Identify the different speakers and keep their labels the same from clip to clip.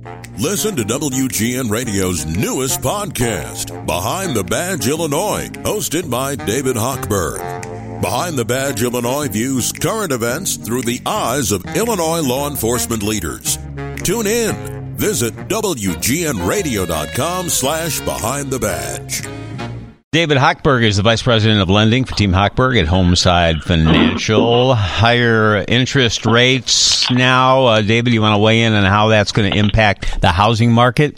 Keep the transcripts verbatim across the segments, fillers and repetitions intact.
Speaker 1: Listen to W G N Radio's newest podcast, Behind the Badge Illinois, hosted by David Hochberg. Behind the Badge Illinois views current events through the eyes of Illinois law enforcement leaders. Tune in. Visit W G N radio dot com slash behind the badge.
Speaker 2: David Hochberg is the Vice President of Lending for Team Hochberg at Homeside Financial. Higher interest rates now. Uh, David, you want to weigh in on how that's going to impact the housing market?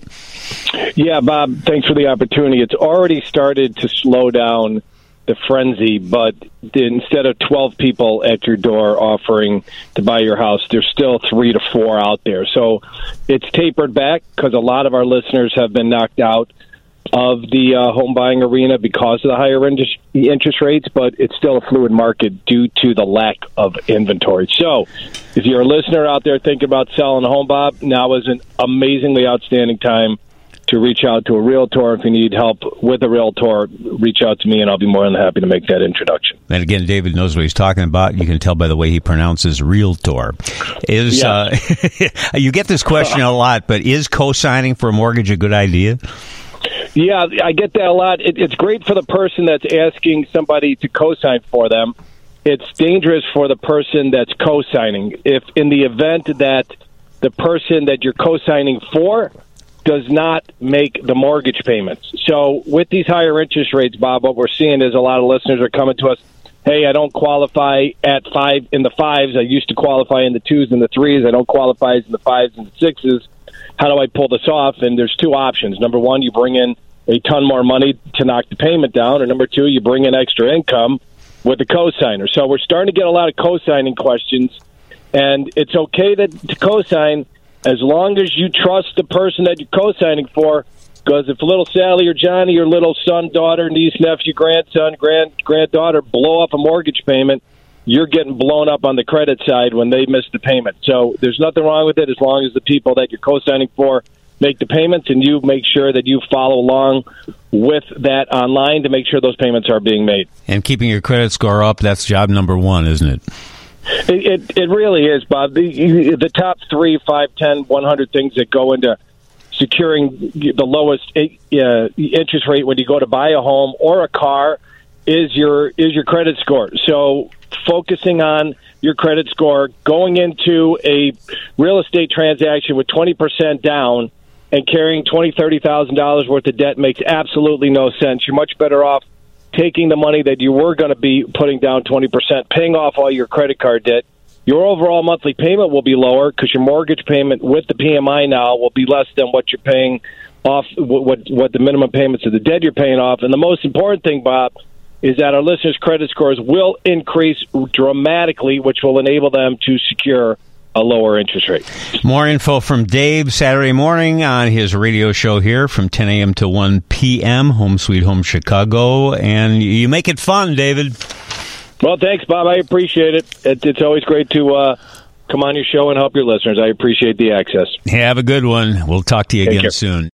Speaker 3: Yeah, Bob, thanks for the opportunity. It's already started to slow down the frenzy, but instead of twelve people at your door offering to buy your house, there's still three to four out there. So it's tapered back because a lot of our listeners have been knocked out of the uh, home buying arena because of the higher interest, interest rates, but it's still a fluid market due to the lack of inventory. So if you're a listener out there thinking about selling a home, Bob, now is an amazingly outstanding time to reach out to a realtor. If you need help with a realtor, reach out to me, and I'll be more than happy to make that introduction.
Speaker 2: And again, David knows what he's talking about. You can tell by the way he pronounces realtor. Is yeah. uh, you get this question a lot, but is co-signing for a mortgage a good idea?
Speaker 3: Yeah, I get that a lot. It, it's great for the person that's asking somebody to co-sign for them. It's dangerous for the person that's co-signing. If in the event that the person that you're co-signing for does not make the mortgage payments. So with these higher interest rates, Bob, what we're seeing is a lot of listeners are coming to us, hey, I don't qualify at five in the fives. I used to qualify in the twos and the threes. I don't qualify in the fives and the sixes. How do I pull this off? And there's two options. Number one, you bring in a ton more money to knock the payment down. Or number two, you bring in extra income with the co-signer. So we're starting to get a lot of co-signing questions. And it's okay to, to co-sign as long as you trust the person that you're co-signing for. Because if little Sally or Johnny, your little son, daughter, niece, nephew, grandson, grand granddaughter blow up a mortgage payment, you're getting blown up on the credit side when they miss the payment. So there's nothing wrong with it as long as the people that you're co-signing for make the payments, and you make sure that you follow along with that online to make sure those payments are being made.
Speaker 2: And keeping your credit score up, that's job number one, isn't it?
Speaker 3: It, it, it really is, Bob. The, the top three, five, ten, one hundred things that go into securing the lowest uh, interest rate when you go to buy a home or a car is your is your credit score. So focusing on your credit score, going into a real estate transaction with twenty percent down and carrying twenty thousand dollars, thirty thousand dollars worth of debt makes absolutely no sense. You're much better off taking the money that you were going to be putting down twenty percent, paying off all your credit card debt. Your overall monthly payment will be lower because your mortgage payment with the P M I now will be less than what you're paying off, what, what the minimum payments of the debt you're paying off. And the most important thing, Bob, is that our listeners' credit scores will increase dramatically, which will enable them to secure a lower interest rate.
Speaker 2: More info from Dave Saturday morning on his radio show here from ten a.m. to one p.m., Home Sweet Home Chicago. And you make it fun, David.
Speaker 3: Well, thanks, Bob. I appreciate it. it it's always great to uh, come on your show and help your listeners. I appreciate the access.
Speaker 2: Have a good one. We'll talk to you
Speaker 3: Take
Speaker 2: again
Speaker 3: care.
Speaker 2: soon.